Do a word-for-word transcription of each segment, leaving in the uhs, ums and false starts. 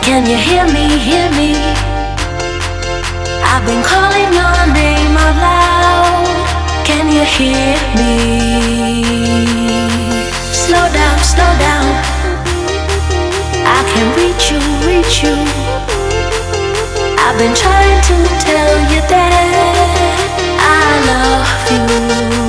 Can you hear me, hear me? I've been calling your name out loud. Can you hear me? Slow down, slow down. I can reach you, reach you. I've been trying to tell you that I love you.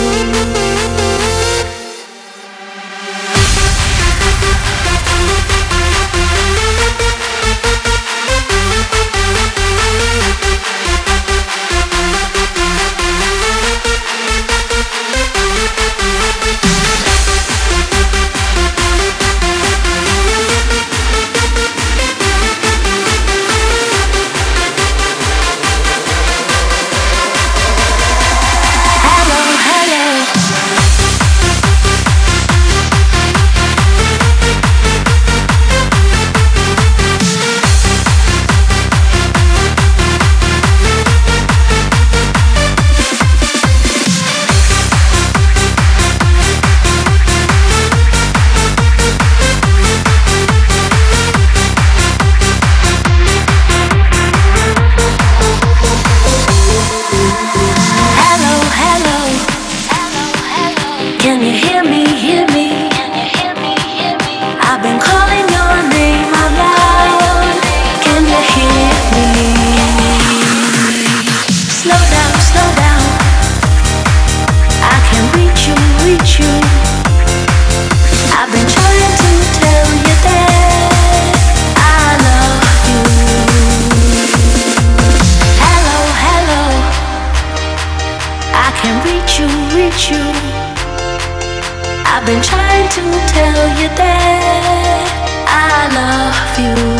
Can you hear me, hear me? I've been calling your name out loud. Can you hear me? Slow down, slow down. I can reach you, reach you. I've been trying to tell you that I love you. Hello, hello. I can reach you, reach you. I've been trying to tell you that I love you.